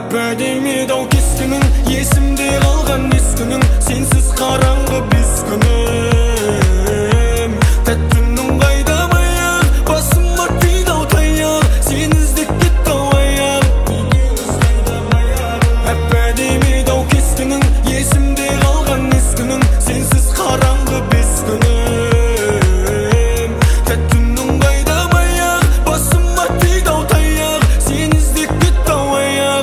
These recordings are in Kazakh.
әп-әдемі дау кескінің, есімде қалған ескінің, сенсіз қараңғы бес күнім. Тәттінің қайда баяқ, басыма тиді-ау таяқ, сен іздеп кетті-ау аяқ. Әп-әдемі дау кескінің, есімде қалған ескінің, сенсіз қараңғы бес күнім. Тәттінің қайда баяқ, басыма тиді-ау таяқ, сен іздеп кетті-ау аяқ.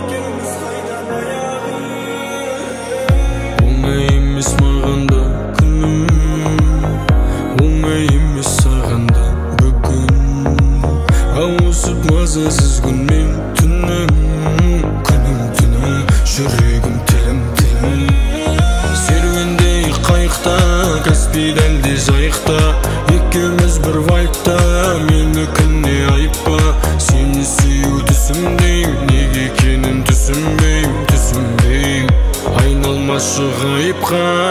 Оңай емес мағанда күнім, оңай емес сағанда бүгін. Ауысып мазасыз күнмен түнім, күнім түнім, жүрегім тілім тілім. Серуендей қайықта, Каспий дәлде жайықта, екеуміз бір вайпта, менікіне айыппа. Сені сүю түсімдейм, неге екенін түсінбейм. Айналмашы ғайыпқа,